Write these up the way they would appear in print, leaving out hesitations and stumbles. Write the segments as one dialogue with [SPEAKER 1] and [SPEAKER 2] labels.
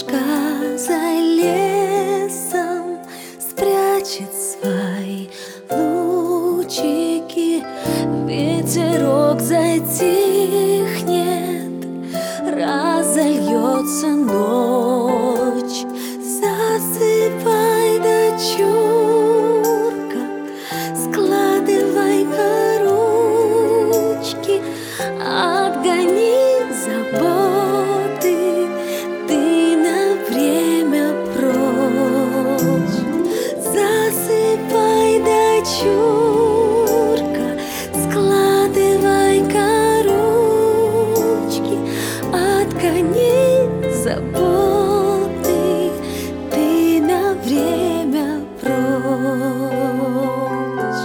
[SPEAKER 1] мышка за лесом спрячет свои лучики. Ветерок затихнет, разольется ночь. Засыпай, дочурка, складывай-ка ручки, отгони заботы ты на время прочь. Засыпай, дочурка, складывай-ка ручки, отгони заботы ты на время прочь.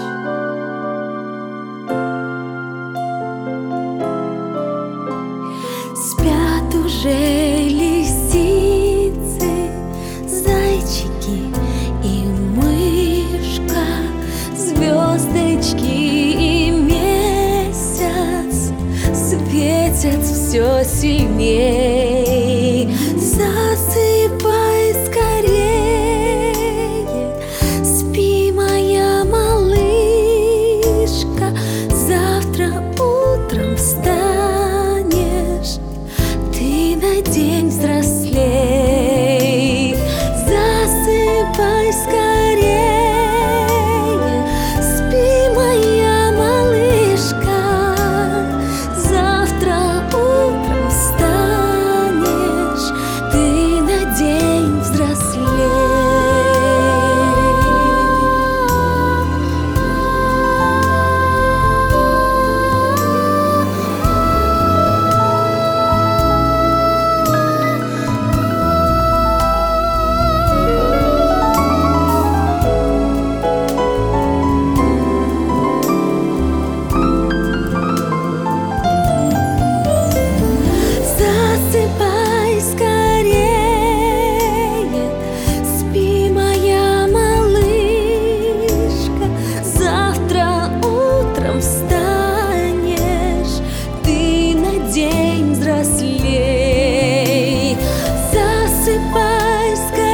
[SPEAKER 1] Спят уже лисицы, зайчики и мышка, звездочки и месяц светят все сильней. Засыпай скорее, спи, моя малышка, завтра утром встанешь ты на день взрослей. Засыпай скорее, спи, моя малышка, завтра утром встанешь ты на день взрослей. Засыпай скорее, спи, моя малышка, завтра утром встанешь ты на день взрослей. Засыпай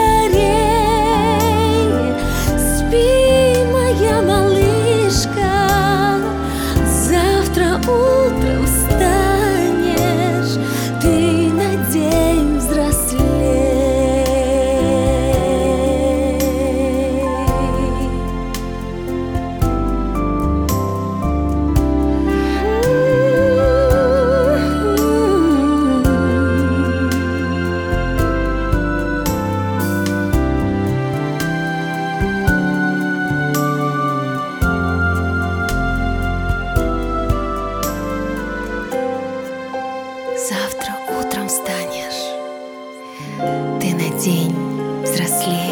[SPEAKER 1] скорее, спи, моя малышка, завтра утром встанешь ты на день взрослей. Завтра утром встанешь ты на день взрослей.